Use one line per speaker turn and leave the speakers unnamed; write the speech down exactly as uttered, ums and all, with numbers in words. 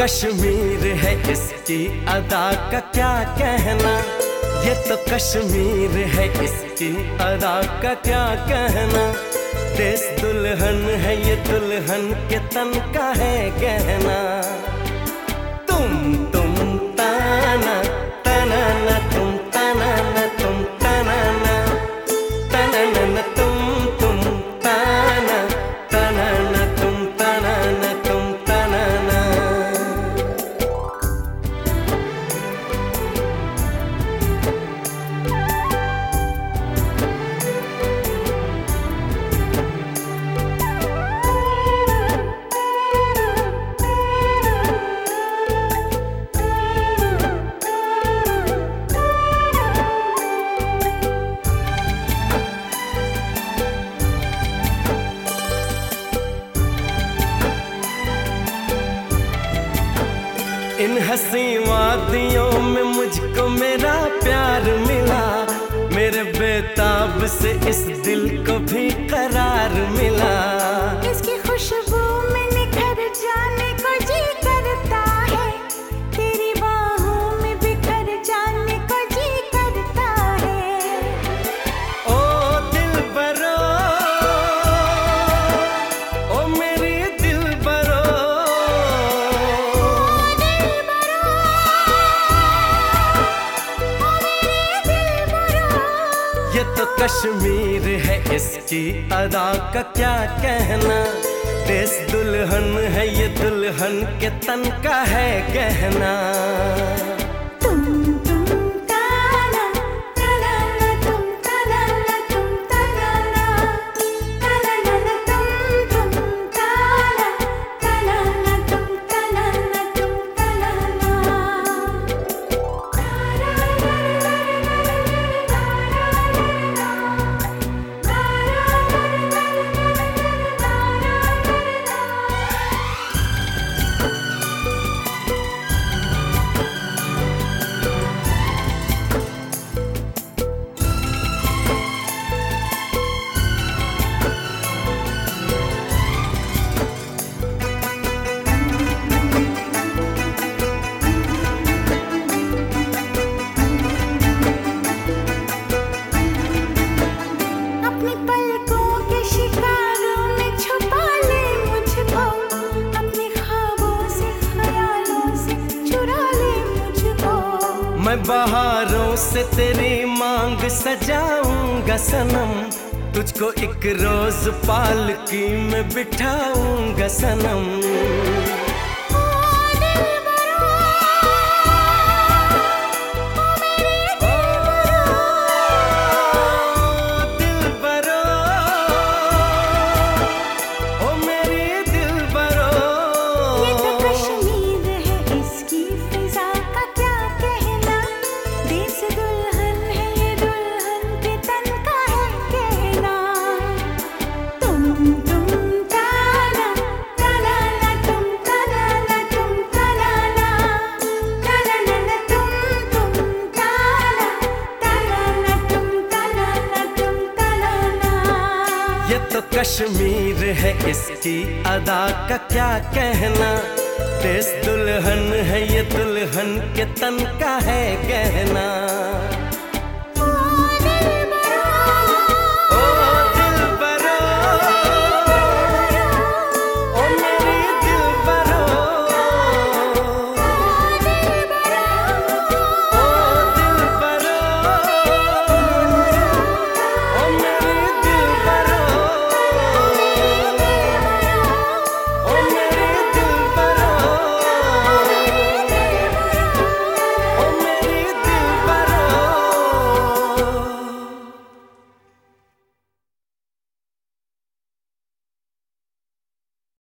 कश्मीर है इसकी अदा का क्या कहना, ये तो कश्मीर है इसकी अदा का क्या कहना। देश दुल्हन है ये दुल्हन के तन का है गहना। तुम तुम ताना ताना ना तुम ताना ना तुम ताना ना ताना ना तुम तुम ताना ताना ना तुम ताना ना तुम ताना ना। इन हंसी वादियों में मुझको मेरा प्यार मिला, मेरे बेताब से इस दिल को भी करार मिला।
इसकी खुशबू में निखर जाने को जी करता है, तेरी बाहों में बिखर जाने को जी करता है।
ओ दिलबरो, ओ मेरी दिलबरो, ये तो कश्मीर है इसकी अदा का क्या कहना। देश दुल्हन है ये दुल्हन के तन का है गहना।
तुम तुम ताना ताना ना तुम ताना ना तुम ताना ना ताना ना तुम तुम ताना ताना ना तुम ताना ना तुम ताना
मैं बहारों से तेरी मांग सजाऊंगा सनम, तुझको एक रोज पालकी में बिठाऊंगा सनम। ये तो कश्मीर है इसकी अदा का क्या कहना। देश दुल्हन है ये दुल्हन के तन का है गहना।